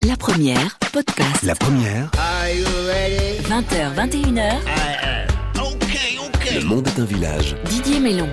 La première, podcast. La première. 20h, 21h. Le monde est un village. Didier Mélon.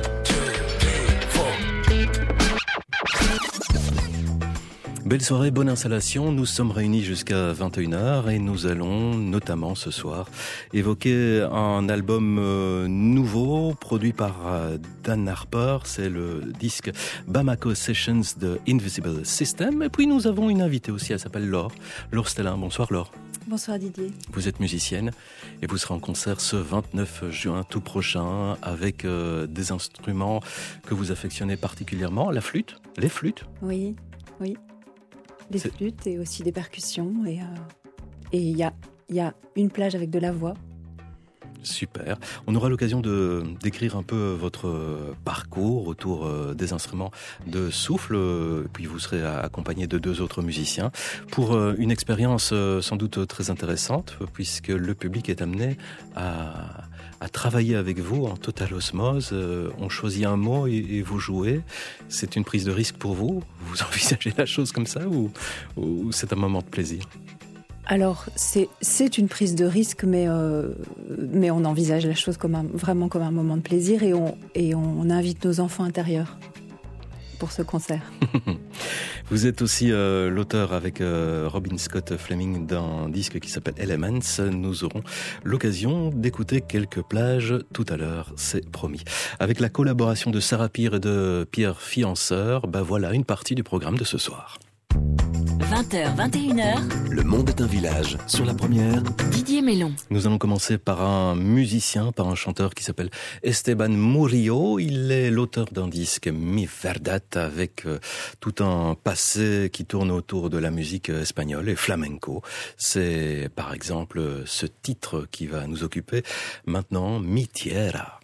Belle soirée, bonne installation. Nous sommes réunis jusqu'à 21h et nous allons notamment ce soir évoquer un album nouveau produit par Dan Harper. C'est le disque Bamako Sessions de Invisible System. Et puis nous avons une invitée aussi, elle s'appelle Laure. Laure Stellin. Bonsoir Laure. Bonsoir Didier. Vous êtes musicienne et vous serez en concert ce 29 juin tout prochain avec des instruments que vous affectionnez particulièrement. La flûte, les flûtes. Oui. Des flûtes et aussi des percussions. Et il y a une plage avec de la voix. Super. On aura l'occasion de décrire un peu votre parcours autour des instruments de souffle. Puis vous serez accompagné de 2 autres musiciens pour une expérience sans doute très intéressante puisque le public est amené à travailler avec vous en totale osmose. On choisit un mot et vous jouez. C'est une prise de risque pour vous? Vous envisagez la chose comme ça ou c'est un moment de plaisir? Alors, c'est une prise de risque, mais on envisage la chose vraiment comme un moment de plaisir et on invite nos enfants intérieurs pour ce concert. Vous êtes aussi l'auteur avec Robin Scott Fleming d'un disque qui s'appelle Elements. Nous aurons l'occasion d'écouter quelques plages tout à l'heure, c'est promis. Avec la collaboration de Sarah Pire et de Pierre Fianceur, voilà une partie du programme de ce soir. 20h, 21h. Le monde est un village. Sur la première. Didier Mélon. Nous allons commencer par un musicien, par un chanteur qui s'appelle Esteban Murillo. Il est l'auteur d'un disque Mi Verdad avec tout un passé qui tourne autour de la musique espagnole et flamenco. C'est par exemple ce titre qui va nous occuper maintenant, Mi Tierra.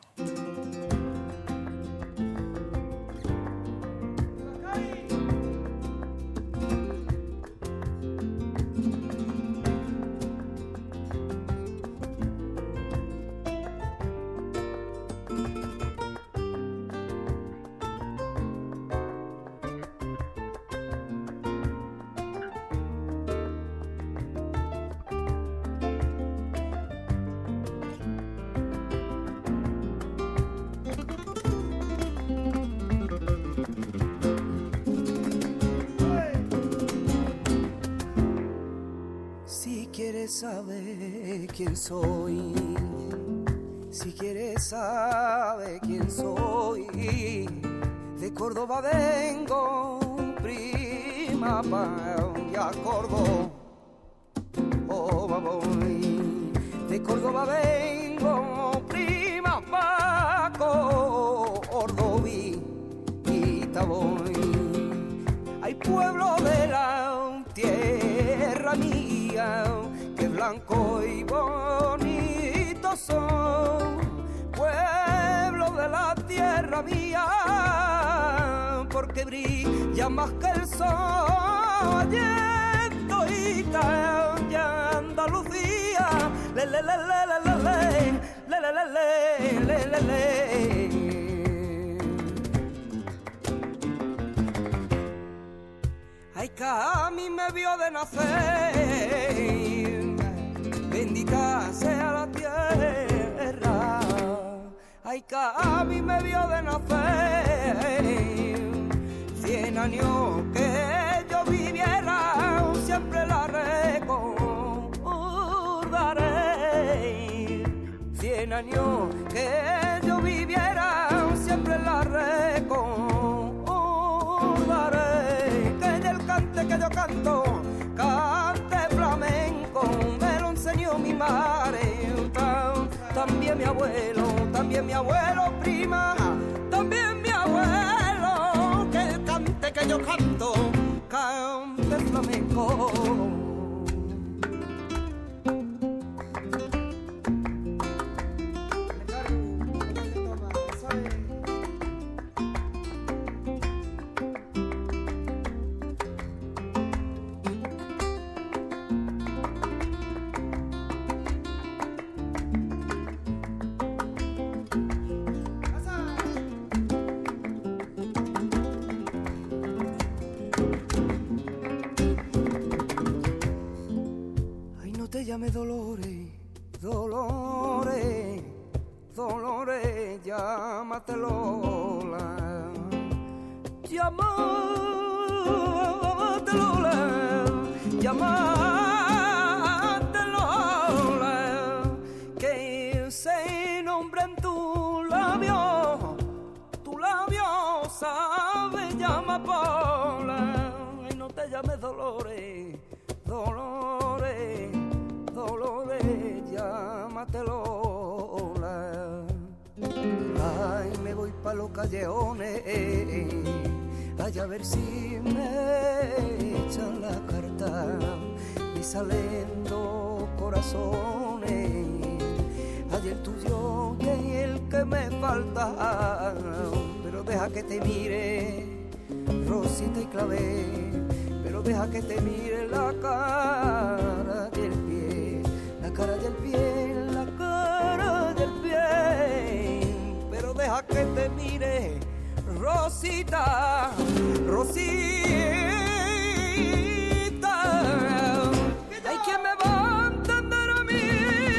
Sabe quién soy, si quieres saber quién soy, de Córdoba vengo, prima pa' Córdoba, voy, de Córdoba vengo, prima pa' Córdoba, y voy, hay pueblo de la tierra mía, blanco y bonito son, pueblo de la tierra mía, porque brilla más que el sol, yendo y ya Andalucía, le le le le le le le le le le le. Ay, que a mí me vio de nacer, bendita sea la tierra, ay, que a mí me vio de nacer, 100 años que yo viviera, siempre la recordaré, 100 años que yo viviera, siempre la recordaré, que del cante que yo canto, cante flamenco, mi madre, también mi abuelo, prima, también mi abuelo, que cante que yo canto, cante flamenco. te llames Dolores, Dolores, Dolores, llámate Lola, llámate Lola, llámate Lola, que ese nombre en tu labio sabe, llama Paula, y no te llames Dolores, Dolores, Dolores, llámate Lola. Ay, me voy pa' los callejones, ay, a ver si me echan la carta, y salen dos corazones, ay, el tuyo y el que me falta, pero deja que te mire, Rosita y Clavé, pero deja que te mire la cara y el pie, la cara y el pie, la cara y el pie, pero deja que te mire, Rosita, Rosita. Hay quien me va a entender a mí,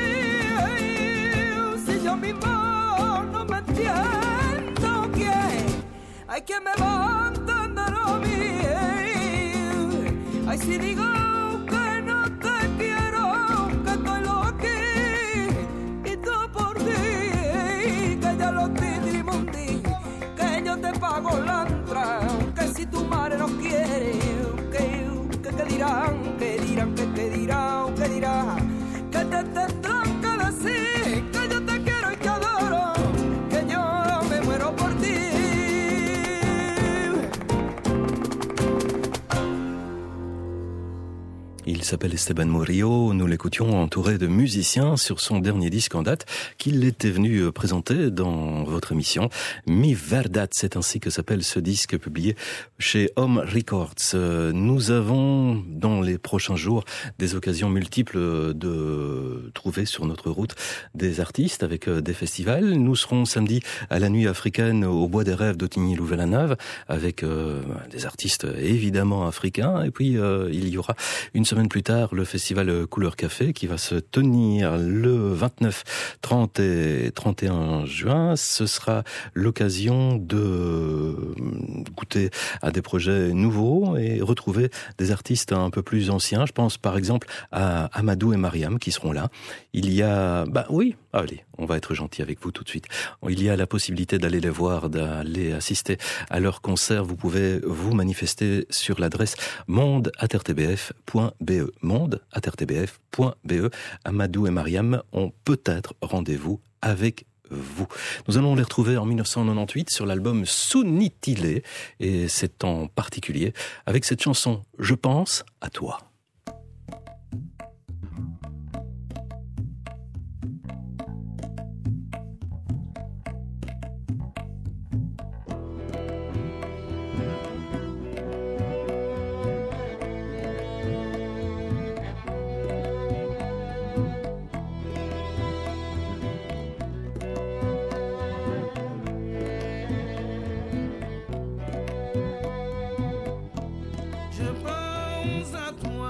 si yo mismo no me entiendo, ¿quién? Hay quien me va a entender a mí. Ay, si digo que no te quiero, que estoy loca y tú por ti, que ya lo tindrimundi, que yo te pago la entrada, que si tu madre no quiere, que dirán, que dirán, que dirán, que dirán, que te tendrán que decir, que yo te quiero y te adoro, que yo me muero por ti. Il s'appelle Esteban Murillo, nous l'écoutions entouré de musiciens sur son dernier disque en date qu'il était venu présenter dans votre émission. Mi Verdad, c'est ainsi que s'appelle ce disque publié chez Home Records. Nous avons dans les prochains jours des occasions multiples de trouver sur notre route des artistes avec des festivals. Nous serons samedi à la Nuit africaine au Bois des Rêves d'Autigny-Louvain-la-Neuve avec des artistes évidemment africains. Et puis il y aura une semaine plus tard le festival Couleur Café qui va se tenir le 29, 30 et 31 juin. Ce sera l'occasion de goûter à des projets nouveaux et retrouver des artistes un peu plus anciens. Je pense par exemple à Amadou et Mariam qui seront là. Il y a... allez, on va être gentil avec vous tout de suite. Il y a la possibilité d'aller les voir, d'aller assister à leur concert. Vous pouvez vous manifester sur l'adresse monde@rtbf.be. monde@rtbf.be. Amadou et Mariam ont peut-être rendez-vous avec vous. Nous allons les retrouver en 1998 sur l'album Sunitile et c'est en particulier avec cette chanson « Je pense à toi ». Je pense à toi.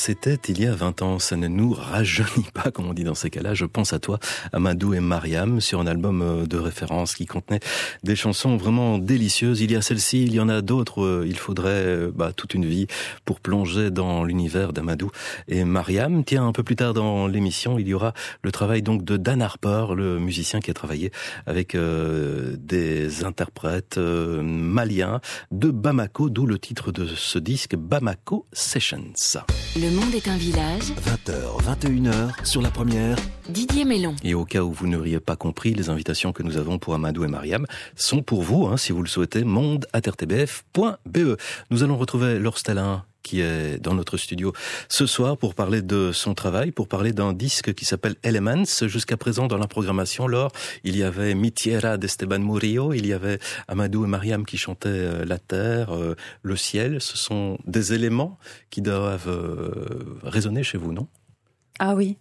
c'était il y a 20 ans. Ça ne nous rajeunit pas, comme on dit dans ces cas-là. Je pense à toi, Amadou et Mariam, sur un album de référence qui contenait des chansons vraiment délicieuses. Il y a celle-ci, il y en a d'autres. Il faudrait toute une vie pour plonger dans l'univers d'Amadou et Mariam. Tiens, un peu plus tard dans l'émission, il y aura le travail donc de Dan Harper, le musicien qui a travaillé avec des interprètes maliens de Bamako, d'où le titre de ce disque, Bamako Sessions. Le monde est un village. 20h, 21h, sur la première. Didier Mélon. Et au cas où vous n'auriez pas compris, les invitations que nous avons pour Amadou et Mariam sont pour vous, si vous le souhaitez, monde@rtbf.be. Nous allons retrouver Laure Stellin, qui est dans notre studio ce soir pour parler de son travail, pour parler d'un disque qui s'appelle Elements. Jusqu'à présent, dans la programmation, Laure, il y avait Mi Tierra d'Esteban Murillo, il y avait Amadou et Mariam qui chantaient la terre, le ciel. Ce sont des éléments qui doivent résonner chez vous, non? Ah oui.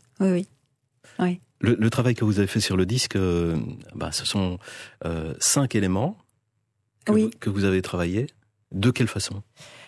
Le travail que vous avez fait sur le disque, ce sont 5 éléments que vous avez travaillés. De quelle façon?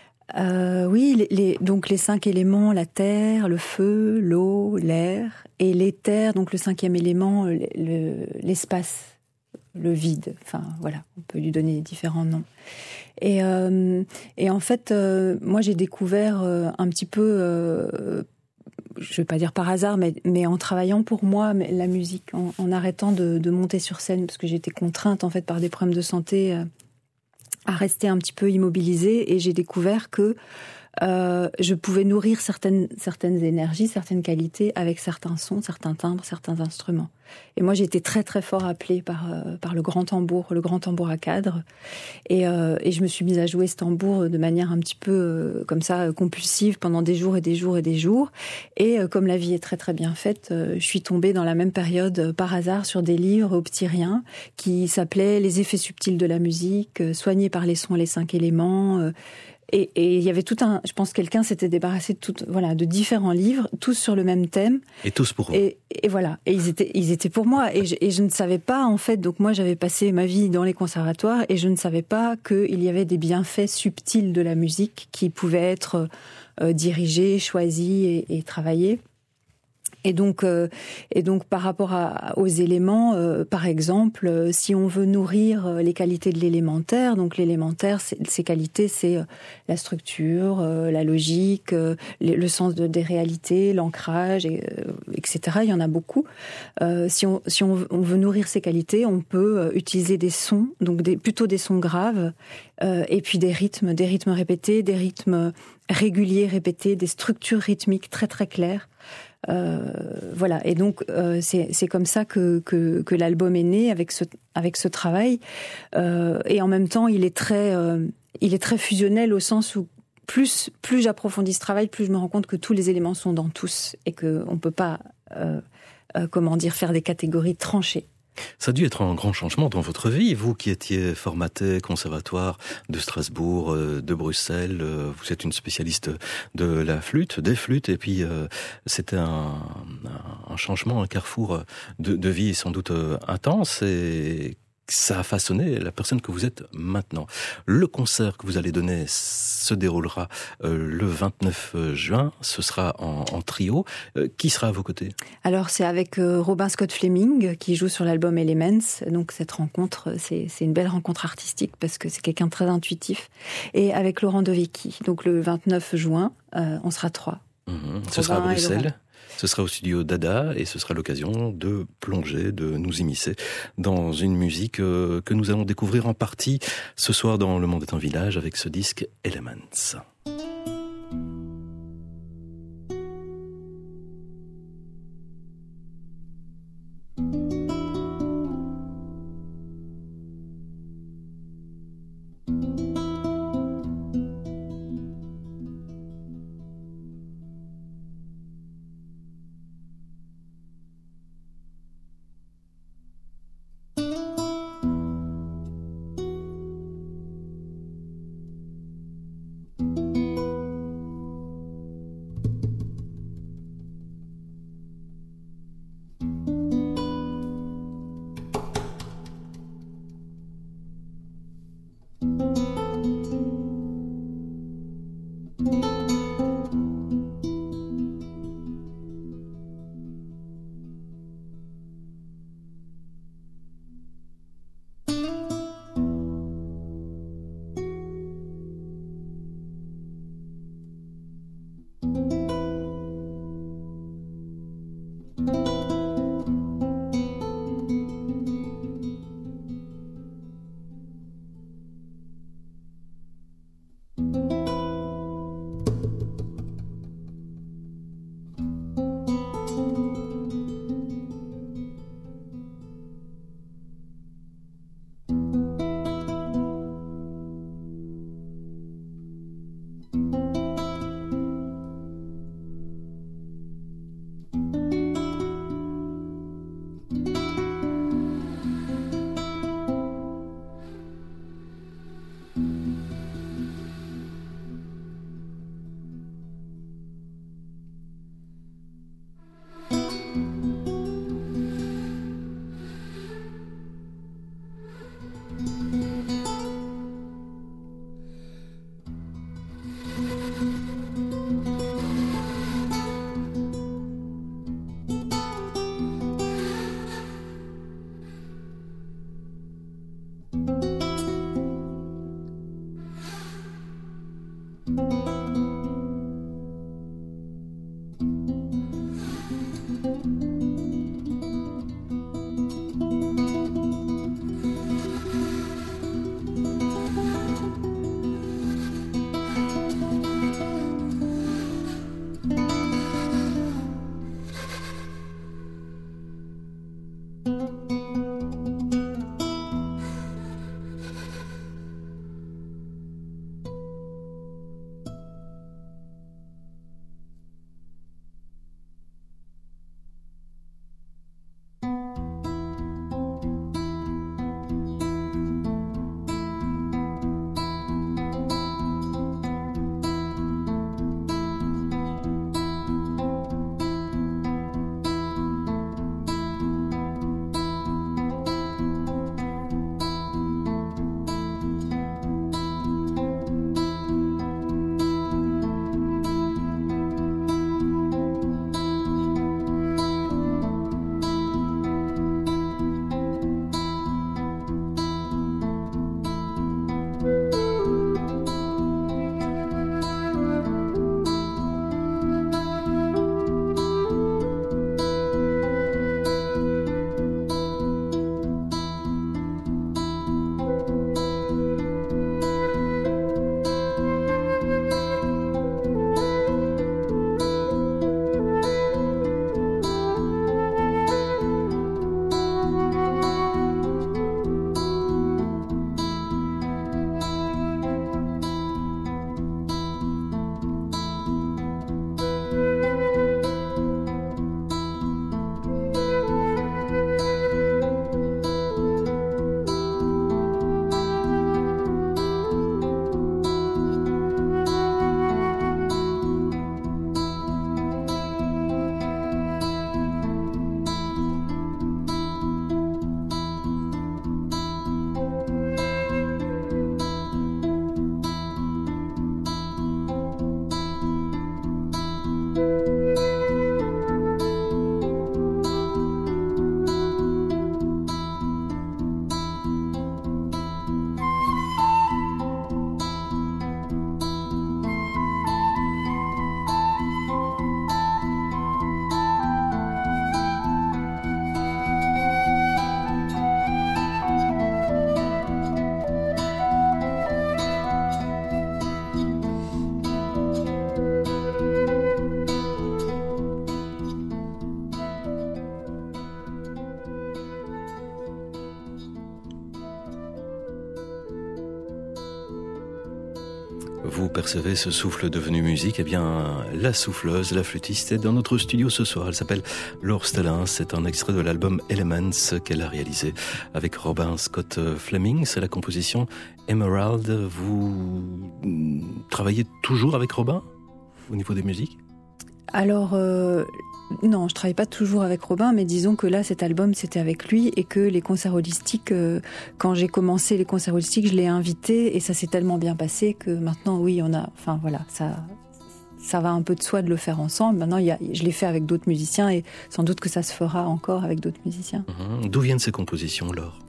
Donc les 5 éléments, la terre, le feu, l'eau, l'air, et l'éther, donc le 5e élément, l'espace, le vide. Enfin voilà, on peut lui donner différents noms. Et en fait, moi j'ai découvert un petit peu, je vais pas dire par hasard, mais en travaillant pour moi la musique, en arrêtant de monter sur scène, parce que j'étais contrainte en fait par des problèmes de santé à rester un petit peu immobilisée, et j'ai découvert que je pouvais nourrir certaines énergies, certaines qualités avec certains sons, certains timbres, certains instruments. Et moi, j'ai été très très fort appelée par le grand tambour à cadre, et je me suis mise à jouer ce tambour de manière un petit peu comme ça compulsive pendant des jours et des jours et des jours. Et comme la vie est très très bien faite, je suis tombée dans la même période par hasard sur des livres au petit rien qui s'appelaient Les effets subtils de la musique, soignés par les sons et les 5 éléments. Et il y avait je pense quelqu'un s'était débarrassé de différents livres, tous sur le même thème. Et tous pour vous. Et voilà. Et ils étaient pour moi. Et je ne savais pas, en fait, donc moi j'avais passé ma vie dans les conservatoires et je ne savais pas qu'il y avait des bienfaits subtils de la musique qui pouvaient être dirigés, choisis et travaillés. Et donc par rapport aux éléments, par exemple, si on veut nourrir les qualités de l'élémentaire, donc l'élémentaire, ses qualités, c'est la structure, la logique, le sens des réalités, l'ancrage, etc. Il y en a beaucoup. Si on veut nourrir ces qualités, on peut utiliser des sons, donc plutôt des sons graves, et puis des rythmes répétés, des rythmes réguliers répétés, des structures rythmiques très très claires. Voilà, et donc c'est comme ça que l'album est né avec ce travail, et en même temps il est très fusionnel au sens où plus j'approfondis ce travail, plus je me rends compte que tous les éléments sont dans tous et que on peut pas faire des catégories tranchées. Ça a dû être un grand changement dans votre vie, vous qui étiez formaté conservatoire de Strasbourg, de Bruxelles, vous êtes une spécialiste de la flûte, des flûtes, et puis c'était un changement, un carrefour de vie sans doute intense, et ça a façonné la personne que vous êtes maintenant. Le concert que vous allez donner se déroulera le 29 juin. Ce sera en trio. Qui sera à vos côtés? Alors, c'est avec Robin Scott Fleming qui joue sur l'album Elements. Donc, cette rencontre, c'est une belle rencontre artistique parce que c'est quelqu'un de très intuitif. Et avec Laurent Devecchi. Donc, le 29 juin, on sera 3. Ce sera à Bruxelles. Ce sera au studio Dada et ce sera l'occasion de plonger, de nous immiscer dans une musique que nous allons découvrir en partie ce soir dans Le Monde est un village avec ce disque Elements. Vous percevez ce souffle devenu musique? Eh bien, la souffleuse, la flûtiste est dans notre studio ce soir. Elle s'appelle Laure Stellin. C'est un extrait de l'album Elements qu'elle a réalisé avec Robin Scott Fleming. C'est la composition Emerald. Vous travaillez toujours avec Robin au niveau des musiques? Alors, non, je travaille pas toujours avec Robin, mais disons que là, cet album, c'était avec lui et que les concerts holistiques, quand j'ai commencé les concerts holistiques, je l'ai invité et ça s'est tellement bien passé que maintenant, oui, enfin voilà, ça va un peu de soi de le faire ensemble. Maintenant, je l'ai fait avec d'autres musiciens et sans doute que ça se fera encore avec d'autres musiciens. D'où viennent ces compositions, Laure?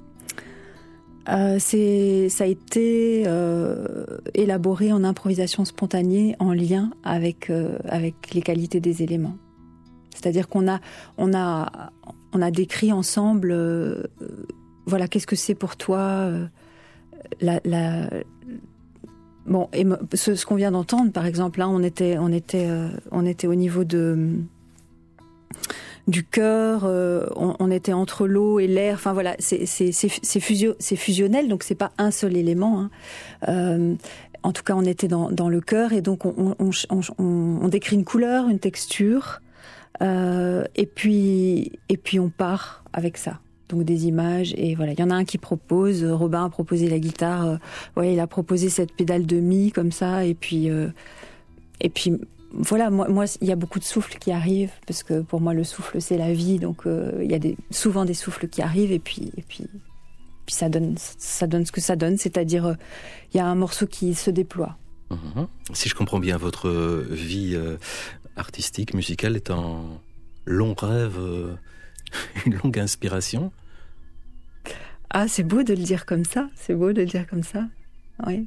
Ça a été élaboré en improvisation spontanée en lien avec les qualités des éléments. C'est-à-dire qu'on a décrit ensemble voilà, qu'est-ce que c'est pour toi bon, et ce qu'on vient d'entendre par exemple là, on était au niveau du cœur, on était entre l'eau et l'air. Enfin voilà, c'est fusionnel, donc c'est pas un seul élément. En tout cas, on était dans le cœur et donc on décrit une couleur, une texture, et puis on part avec ça. Donc des images et voilà. Il y en a un qui propose. Robin a proposé la guitare. Il a proposé cette pédale de mi comme ça et puis. Voilà, moi, il y a beaucoup de souffles qui arrivent, parce que pour moi, le souffle, c'est la vie, donc il y a souvent des souffles qui arrivent, et puis ça donne ce que ça donne, c'est-à-dire, il y a un morceau qui se déploie. Si je comprends bien, votre vie artistique, musicale, est un long rêve, une longue inspiration? Ah, c'est beau de le dire comme ça, oui.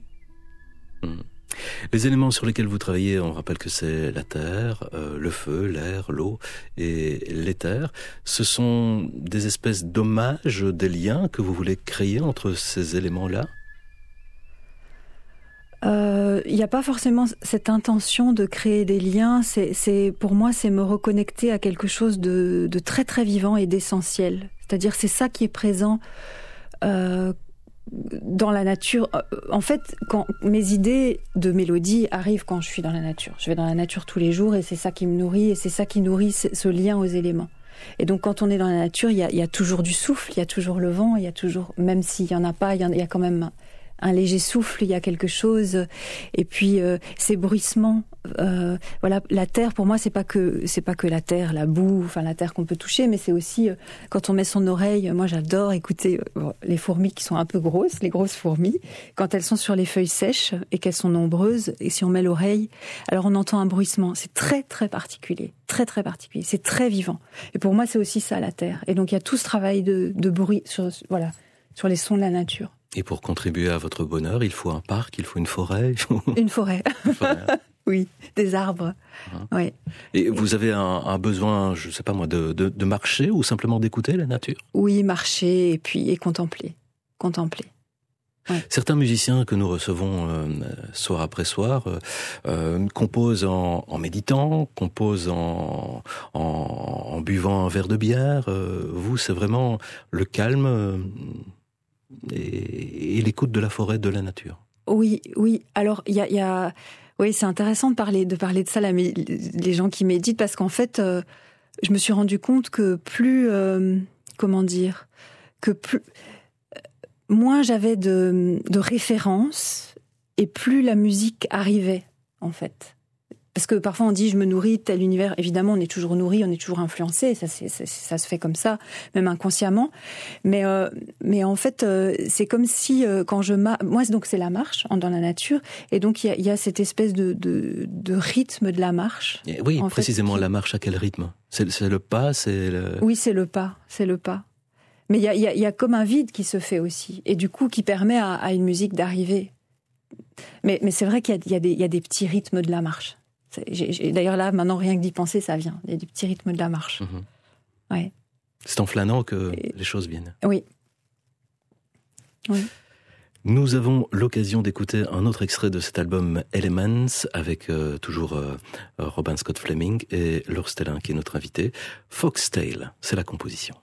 Les éléments sur lesquels vous travaillez, on rappelle que c'est la terre, le feu, l'air, l'eau et l'éther. Ce sont des espèces d'hommages, des liens que vous voulez créer entre ces éléments-là? Il n'y a pas forcément cette intention de créer des liens. Pour moi, c'est me reconnecter à quelque chose de très très vivant et d'essentiel. C'est-à-dire, c'est ça qui est présent dans la nature. En fait, quand mes idées de mélodie arrivent quand je suis dans la nature. Je vais dans la nature tous les jours et c'est ça qui me nourrit et c'est ça qui nourrit ce lien aux éléments. Et donc quand on est dans la nature, il y a toujours du souffle, il y a toujours le vent, il y a toujours, même s'il y en a pas, il y a quand même un léger souffle, il y a quelque chose. Et puis ces bruissements, voilà, la terre pour moi c'est pas que la terre, la boue, enfin la terre qu'on peut toucher, mais c'est aussi quand on met son oreille. Moi j'adore écouter les fourmis qui sont un peu grosses, les grosses fourmis, quand elles sont sur les feuilles sèches et qu'elles sont nombreuses. Et si on met l'oreille, alors on entend un bruissement. C'est très très particulier, très très particulier. C'est très vivant. Et pour moi c'est aussi ça la terre. Et donc il y a tout ce travail de bruit sur les sons de la nature. Et pour contribuer à votre bonheur, il faut un parc, il faut une forêt. Une forêt. Oui, des arbres. Oui. Et vous avez un besoin, je sais pas moi, de marcher ou simplement d'écouter la nature? Oui, marcher et contempler. Ouais. Certains musiciens que nous recevons soir après soir composent en méditant, composent en buvant un verre de bière. Vous, c'est vraiment le calme et l'écoute de la forêt, de la nature. Oui. Alors, il y a oui, c'est intéressant de parler de ça, là, mais les gens qui méditent, parce qu'en fait, je me suis rendu compte que moins j'avais de références et plus la musique arrivait, en fait. Parce que parfois on dit je me nourris de tel univers. Évidemment, on est toujours nourri, on est toujours influencé. Ça se fait comme ça, même inconsciemment. Mais en fait, c'est comme si quand moi donc c'est la marche dans la nature, et donc il y a cette espèce de rythme de la marche. Et oui, précisément la marche à quel rythme? C'est le pas, Oui, c'est le pas. Mais il y a comme un vide qui se fait aussi, et du coup qui permet à une musique d'arriver. Mais c'est vrai qu'il y a des petits rythmes de la marche. D'ailleurs là, maintenant, rien que d'y penser, ça vient. Il y a des petits rythmes de la marche. Ouais. C'est en flânant que les choses viennent. Oui. Nous avons l'occasion d'écouter un autre extrait de cet album Elements avec toujours Robin Scott Fleming et Laure Stellin qui est notre invité. Foxtail, c'est la composition.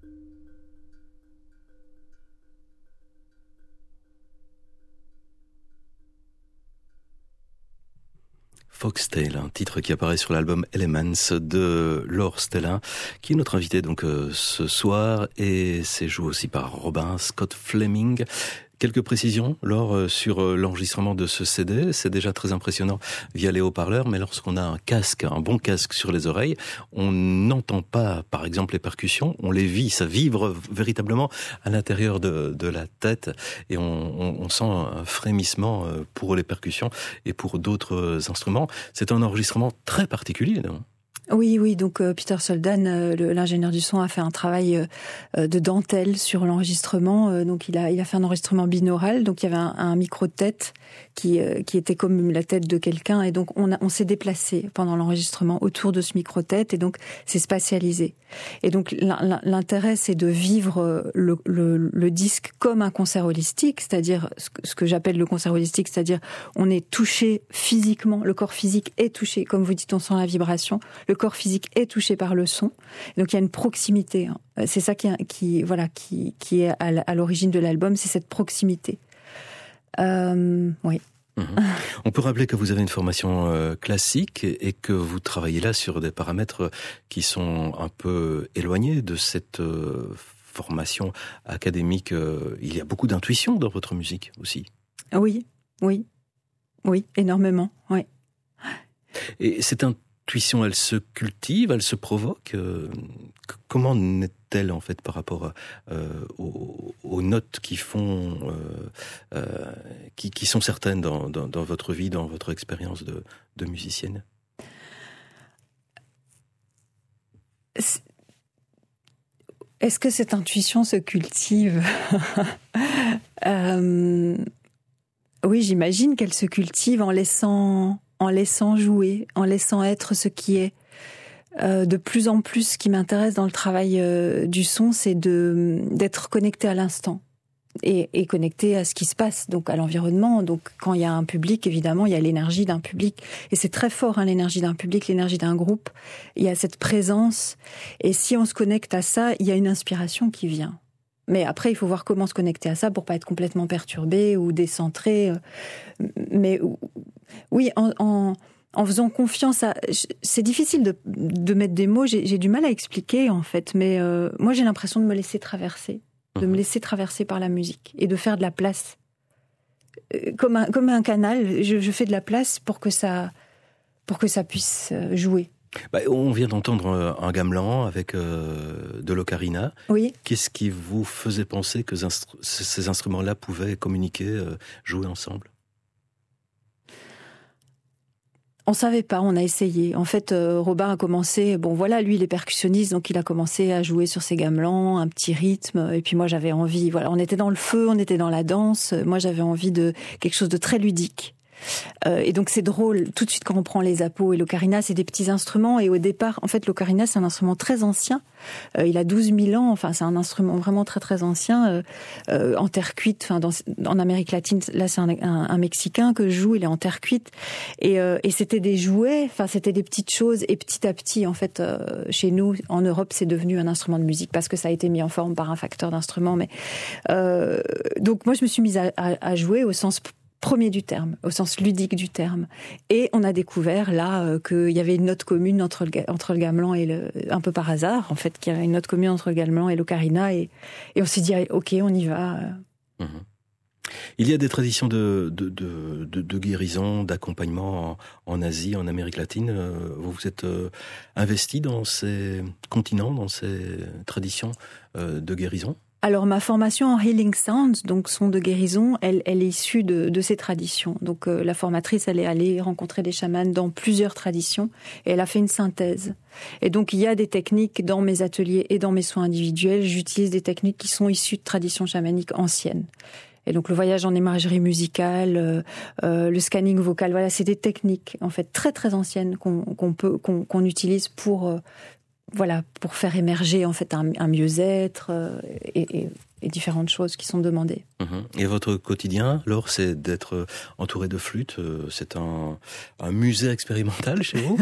Foxtail, un titre qui apparaît sur l'album Elements de Laure Stellin, qui est notre invité donc ce soir, et c'est joué aussi par Robin Scott Fleming. Quelques précisions, Laure, sur l'enregistrement de ce CD. C'est déjà très impressionnant via les haut-parleurs, mais lorsqu'on a un bon casque sur les oreilles, on n'entend pas, par exemple, les percussions, on les vit, ça vibre véritablement à l'intérieur de la tête, et on sent un frémissement pour les percussions et pour d'autres instruments. C'est un enregistrement très particulier, non ? Oui, donc Peter Soldan, l'ingénieur du son, a fait un travail de dentelle sur l'enregistrement. Donc il a fait un enregistrement binaural, donc il y avait un micro-tête qui était comme la tête de quelqu'un, et donc on s'est déplacé pendant l'enregistrement autour de ce micro-tête, et donc c'est spatialisé. Et donc l'intérêt, c'est de vivre le disque comme un concert holistique, c'est-à-dire ce que j'appelle le concert holistique, c'est-à-dire on est touché physiquement, le corps physique est touché, comme vous dites, on sent la vibration, le corps physique est touché par le son. Donc il y a une proximité. C'est ça qui est à l'origine de l'album, c'est cette proximité. Oui. On peut rappeler que vous avez une formation classique et que vous travaillez là sur des paramètres qui sont un peu éloignés de cette formation académique. Il y a beaucoup d'intuition dans votre musique aussi. Oui, énormément. Oui. Et cette intuition, elle se cultive, elle se provoque. Comment n'est-elle en fait par rapport aux notes qui font, qui sont certaines dans votre vie, dans votre expérience de musicienne? Est-ce que cette intuition se cultive? Oui, j'imagine qu'elle se cultive en laissant jouer, en laissant être ce qui est. De plus en plus, ce qui m'intéresse dans le travail du son, c'est d'être connecté à l'instant et connecté à ce qui se passe, donc à l'environnement. Donc quand il y a un public, évidemment, il y a l'énergie d'un public, et c'est très fort, l'énergie d'un public, l'énergie d'un groupe. Il y a cette présence, et si on se connecte à ça, il y a une inspiration qui vient. Mais après, il faut voir comment se connecter à ça pour pas être complètement perturbé ou décentré. Mais oui, en faisant confiance à... C'est difficile de mettre des mots, j'ai du mal à expliquer en fait, mais moi j'ai l'impression de me laisser traverser, par la musique et de faire de la place. Comme un canal, je fais de la place pour que ça puisse jouer. On vient d'entendre un gamelan avec de l'ocarina. Oui. Qu'est-ce qui vous faisait penser que ces instruments-là pouvaient communiquer, jouer ensemble ? On savait pas, on a essayé. En fait, Robin a commencé, lui il est percussionniste, donc il a commencé à jouer sur ses gamelans, un petit rythme, et puis moi j'avais envie, on était dans le feu, on était dans la danse, moi j'avais envie de quelque chose de très ludique. Et donc c'est drôle, tout de suite quand on prend les apos et l'ocarina, c'est des petits instruments, et au départ, en fait l'ocarina c'est un instrument très ancien, il a 12 000 ans, c'est un instrument vraiment très très ancien, en terre cuite, en Amérique latine, là c'est un Mexicain que je joue, il est en terre cuite, et c'était des jouets, c'était des petites choses, et petit à petit en fait, chez nous, en Europe, c'est devenu un instrument de musique, parce que ça a été mis en forme par un facteur d'instrument, mais donc moi je me suis mise à jouer au sens premier du terme, au sens ludique du terme. Et on a découvert là qu'il y avait une note commune entre le gamelan et un peu par hasard, en fait, qu'il y avait une note commune entre le gamelan et l'ocarina, et on s'est dit, ok, on y va. Il y a des traditions de guérison, d'accompagnement en Asie, en Amérique latine. Vous vous êtes investi dans ces continents, dans ces traditions de guérison ? Alors ma formation en Healing Sounds, donc son de guérison, elle est issue de ces traditions. Donc la formatrice, elle est allée rencontrer des chamans dans plusieurs traditions et elle a fait une synthèse. Et donc il y a des techniques dans mes ateliers et dans mes soins individuels, j'utilise des techniques qui sont issues de traditions chamaniques anciennes. Et donc le voyage en imagerie musicale, le scanning vocal, c'est des techniques en fait très très anciennes qu'on utilise pour voilà, pour faire émerger en fait un mieux-être et différentes choses qui sont demandées. Et votre quotidien, alors, c'est d'être entouré de flûtes. C'est un musée expérimental chez vous?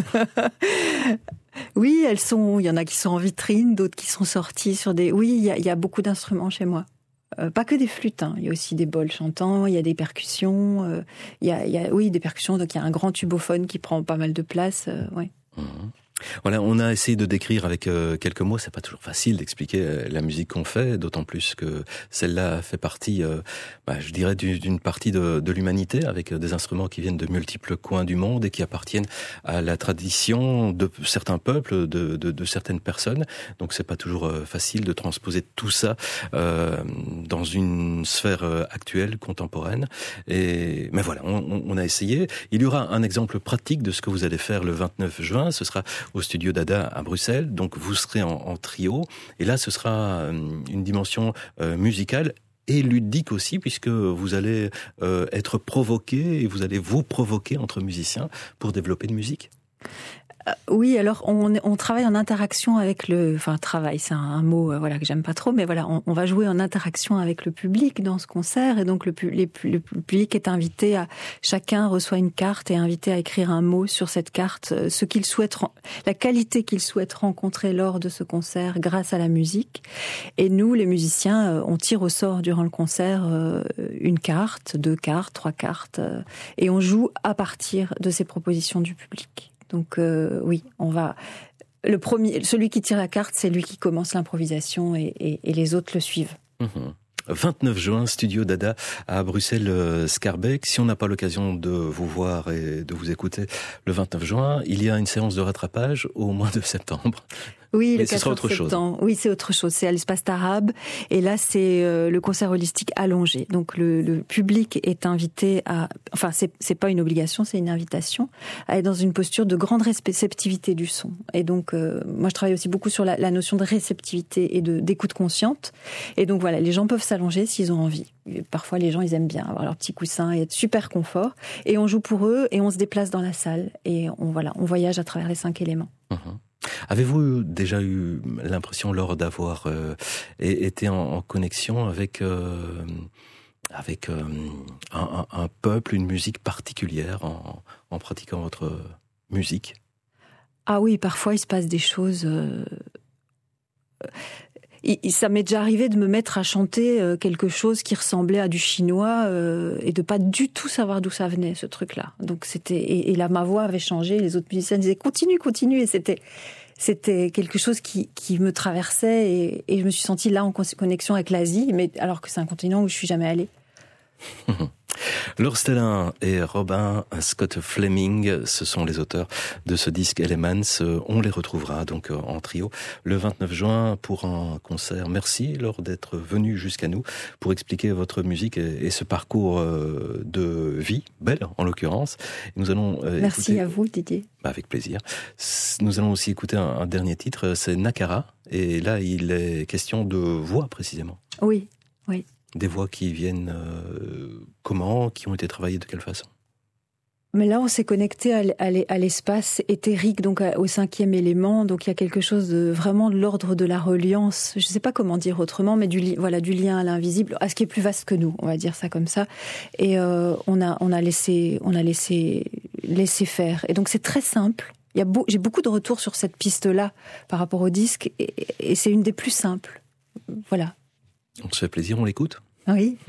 Oui, il y en a qui sont en vitrine, d'autres qui sont sortis sur des... Oui, il y a beaucoup d'instruments chez moi. Pas que des flûtes, hein. Il y a aussi des bols chantants, il y a des percussions, il y a oui, des percussions, donc il y a un grand tubophone qui prend pas mal de place, ouais. Voilà, on a essayé de décrire avec quelques mots. C'est pas toujours facile d'expliquer la musique qu'on fait, d'autant plus que celle-là fait partie, je dirais, d'une partie de l'humanité, avec des instruments qui viennent de multiples coins du monde et qui appartiennent à la tradition de certains peuples, de certaines personnes. Donc c'est pas toujours facile de transposer tout ça dans une sphère actuelle, contemporaine. Mais voilà, on a essayé. Il y aura un exemple pratique de ce que vous allez faire le 29 juin. Ce sera au studio Dada à Bruxelles. Donc vous serez en trio. Et là, ce sera une dimension musicale et ludique aussi, puisque vous allez être provoqué et vous allez vous provoquer entre musiciens pour développer de musique. Oui, alors on travaille en interaction avec travail, c'est un mot voilà que j'aime pas trop, mais voilà, on va jouer en interaction avec le public dans ce concert, et donc le public est invité chacun reçoit une carte et est invité à écrire un mot sur cette carte, ce qu'il souhaite, la qualité qu'il souhaite rencontrer lors de ce concert grâce à la musique. Et nous, les musiciens, on tire au sort durant le concert une carte, 2 cartes, 3 cartes, et on joue à partir de ces propositions du public. Donc oui, celui qui tire la carte, c'est lui qui commence l'improvisation et les autres le suivent. 29 juin, studio Dada à Bruxelles, Scarbeck. Si on n'a pas l'occasion de vous voir et de vous écouter le 29 juin, il y a une séance de rattrapage au mois de septembre. Oui, mais le 4 ce sera autre septembre. chose. Oui, c'est autre chose. C'est à l'espace Tarab. Et là, c'est le concert holistique allongé. Donc, le public est invité enfin, c'est pas une obligation, c'est une invitation à être dans une posture de grande réceptivité du son. Et donc, moi, je travaille aussi beaucoup sur la notion de réceptivité et d'écoute consciente. Et donc, voilà, les gens peuvent s'allonger s'ils ont envie. Et parfois, les gens, ils aiment bien avoir leur petit coussin et être super confort. Et on joue pour eux et on se déplace dans la salle. Et on voyage à travers les 5 éléments. Avez-vous déjà eu l'impression, lors d'avoir été en connexion avec un peuple, une musique particulière en pratiquant votre musique? Ah oui, parfois il se passe des choses... Ça m'est déjà arrivé de me mettre à chanter quelque chose qui ressemblait à du chinois et de pas du tout savoir d'où ça venait, ce truc-là. Donc et là, ma voix avait changé, les autres musiciens disaient continue, et c'était quelque chose qui me traversait et je me suis sentie là en connexion avec l'Asie, mais alors que c'est un continent où je suis jamais allée. Laure Stellin et Robin Scott Fleming, ce sont les auteurs de ce disque Elements. On les retrouvera donc en trio le 29 juin pour un concert. Merci Laure d'être venue jusqu'à nous pour expliquer votre musique et ce parcours de vie, belle en l'occurrence. Nous allons Merci à vous Didier. Avec plaisir. Nous allons aussi écouter un dernier titre, c'est Nakara, et là il est question de voix précisément. Oui. Des voix qui viennent comment, qui ont été travaillées de quelle façon? Mais là, on s'est connecté à l'espace éthérique, donc au 5e élément. Donc il y a quelque chose vraiment de l'ordre de la reliance. Je ne sais pas comment dire autrement, mais du lien à l'invisible, à ce qui est plus vaste que nous. On va dire ça comme ça. Et on a laissé faire. Et donc c'est très simple. J'ai beaucoup de retours sur cette piste-là par rapport au disque, et c'est une des plus simples. Voilà. On se fait plaisir, on l'écoute? Oui.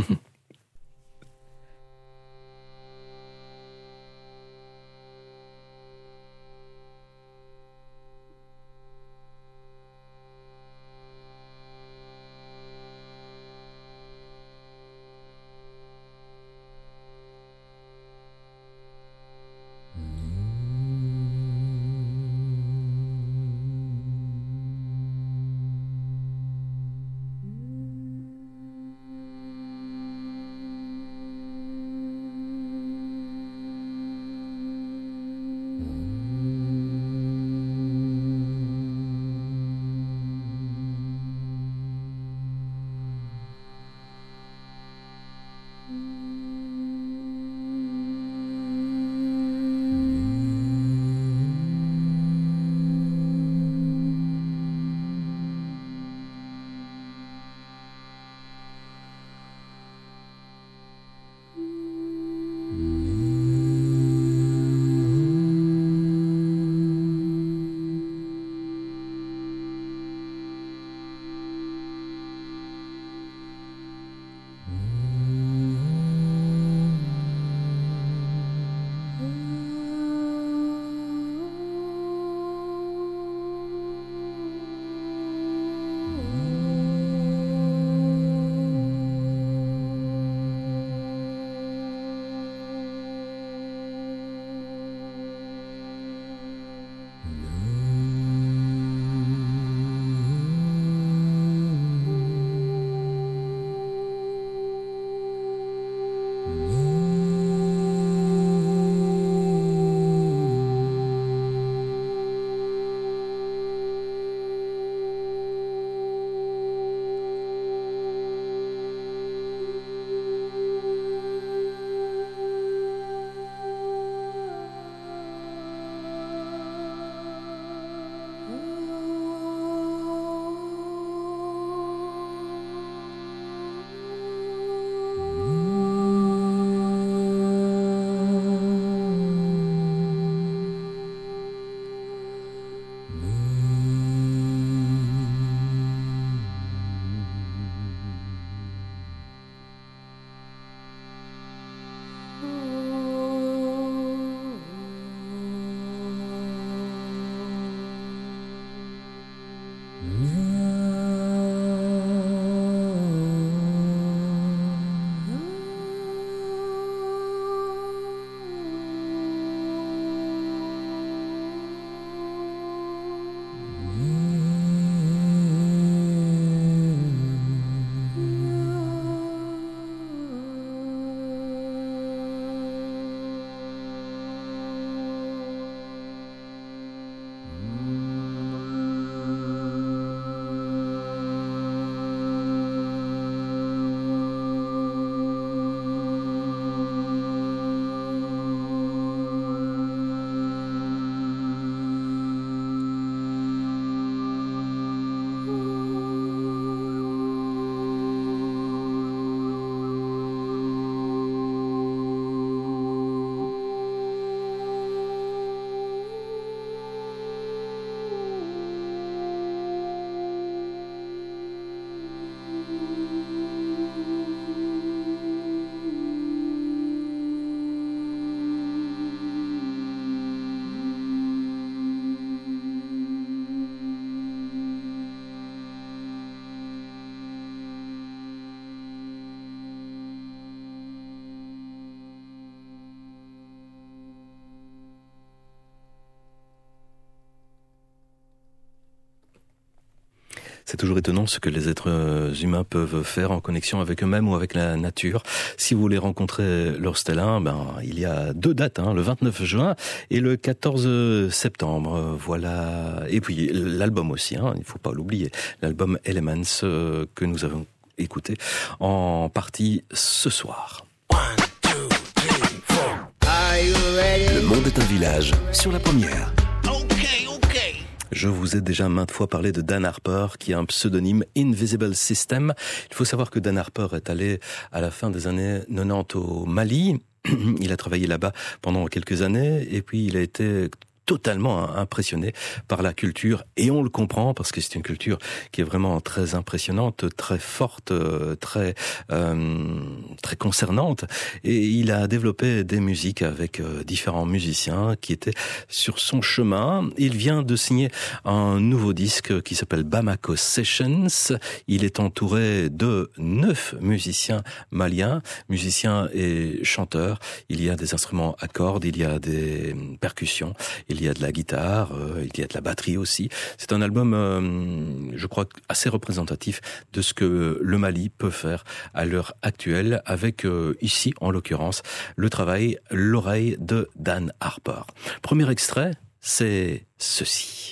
toujours étonnant ce que les êtres humains peuvent faire en connexion avec eux-mêmes ou avec la nature. Si vous voulez rencontrer Laure Stellin, il y a 2 dates, le 29 juin et le 14 septembre. Voilà. Et puis l'album aussi, il ne faut pas l'oublier. L'album Elements que nous avons écouté en partie ce soir. Le monde est un village sur la première. Je vous ai déjà maintes fois parlé de Dan Harper, qui a un pseudonyme Invisible System. Il faut savoir que Dan Harper est allé à la fin des années 90 au Mali. Il a travaillé là-bas pendant quelques années et puis il a été totalement impressionné par la culture, et on le comprend parce que c'est une culture qui est vraiment très impressionnante, très forte, très concernante, et il a développé des musiques avec différents musiciens qui étaient sur son chemin. Il vient de signer un nouveau disque qui s'appelle Bamako Sessions. Il est entouré de 9 musiciens maliens, musiciens et chanteurs. Il y a des instruments à cordes, il y a des percussions, il y a de la guitare, il y a de la batterie aussi. C'est un album, je crois, assez représentatif de ce que le Mali peut faire à l'heure actuelle, avec ici, en l'occurrence, le travail, l'oreille de Dan Harper. Premier extrait, c'est ceci.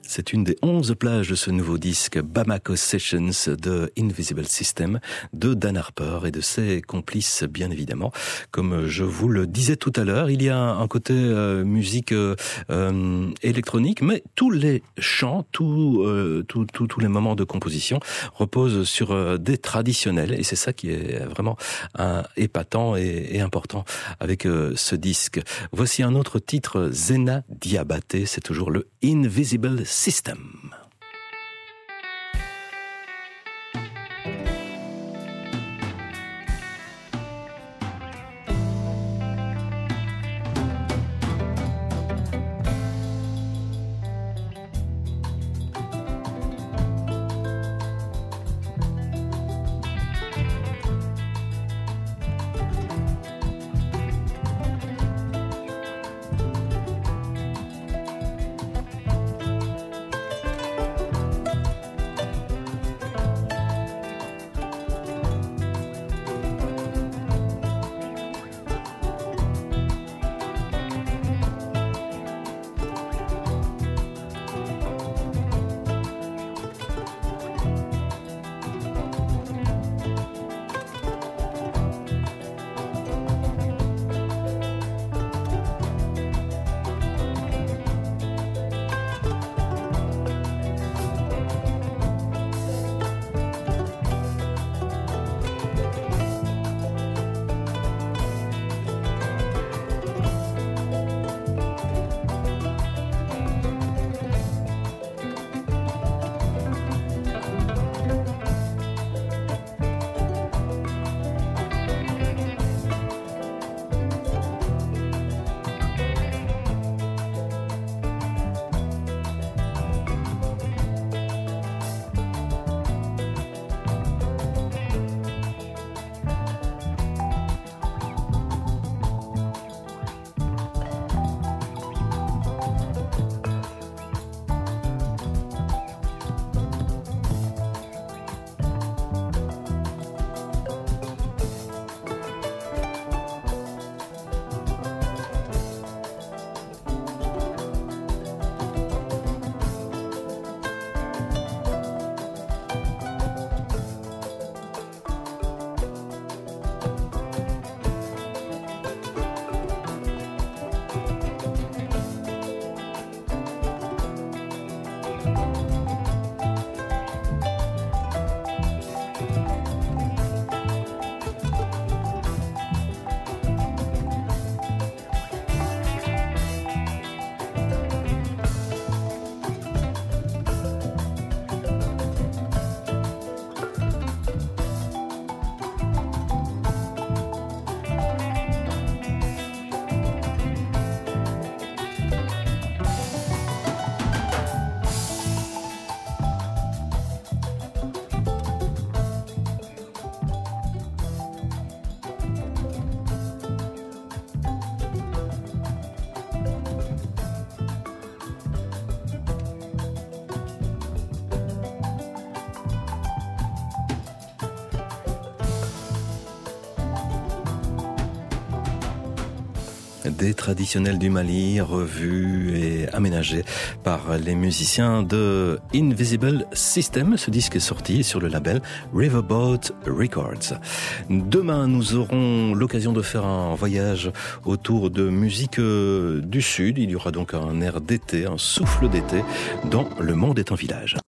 C'est une des 11 plages de ce nouveau disque Bamako Sessions de Invisible System de Dan Harper et de ses complices, bien évidemment. Comme je vous le disais tout à l'heure, il y a un côté musique électronique, mais tous les chants, tous les moments de composition reposent sur des traditionnels, et c'est ça qui est vraiment épatant et important avec ce disque. Voici un autre titre, Zena Diabaté, c'est toujours le Invisible System. Des traditionnels du Mali, revus et aménagés par les musiciens de Invisible System. Ce disque est sorti sur le label Riverboat Records. Demain, nous aurons l'occasion de faire un voyage autour de musique du Sud. Il y aura donc un air d'été, un souffle d'été dans Le Monde est un village.